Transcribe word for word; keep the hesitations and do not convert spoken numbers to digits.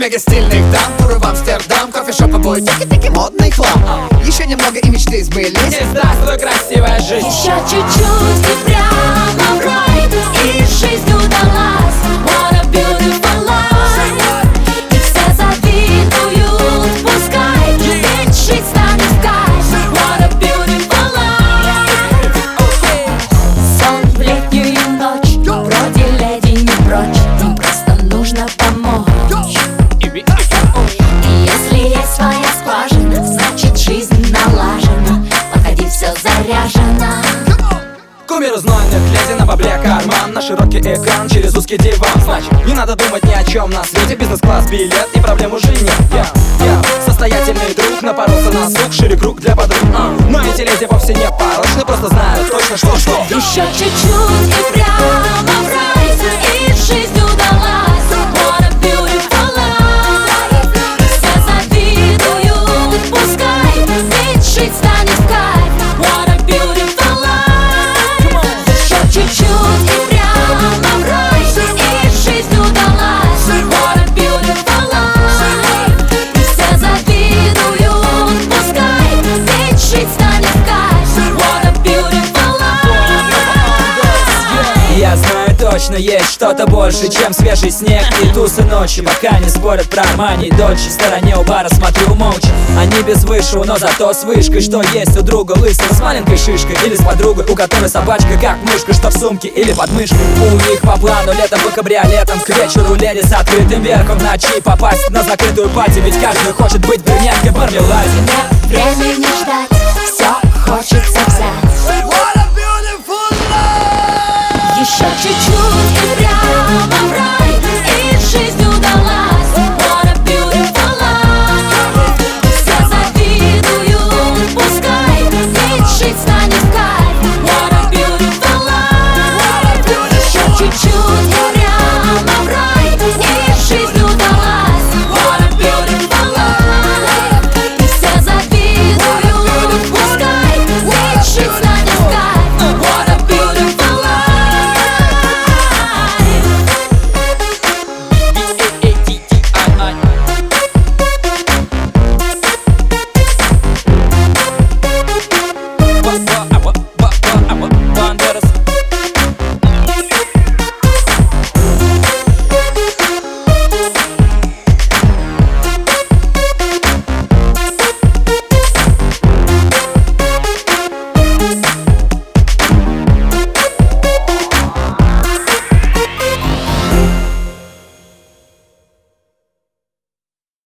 Мега стильных дам, туры в Амстердам, кофешопы, бутики, модный хлам. Еще немного и мечты сбылись. И здравствуй, красивая жизнь. Еще чуть-чуть и прямо в рай, и жизнь удалась. What a beautiful life. И все завидуют, пускай, ведь жить станет в кайф. What a beautiful life. Сон в летнюю ночь, вроде леди не прочь, им просто нужно помочь. И если есть своя скважина, значит жизнь налажена. Подходи, все заряжено. Кумир знойных леди на бабле карман, на широкий экран через узкий диван. Значит, не надо думать ни о чем на свете. Бизнес-класс, билет и проблем уже нет. Я, я состоятельный друг, напоролся на сук, шире круг для подруг. а. Но эти леди вовсе не порочны, просто знают точно что-что. Еще чуть-чуть и прямо в рай, и жизнь удалась. What a beautiful life. Все завидуют, пускай, ведь жить станет в кайф. What a beautiful life. Еще чуть-чуть и прямо в рай, и жизнь удалась. What a beautiful life. Все завидуют, пускай, ведь жить станет в кайф. What a beautiful life. Я знаю точно, есть что-то больше, чем свежий снег и тусы ночи. Пока не спорят про Армани и Дольче, в стороне у бара смотрю молча. Они без высшего, но зато с вышкой. Что есть у друга лысого с маленькой шишкой, или с подругой, у которой собачка как мышка, что в сумке или под мышкой. У них по плану летом по кабриолетам, к вечеру леди с открытым верхом, в ночи попасть на закрытую пати, ведь каждый хочет быть брюнеткой в мармеладе. Время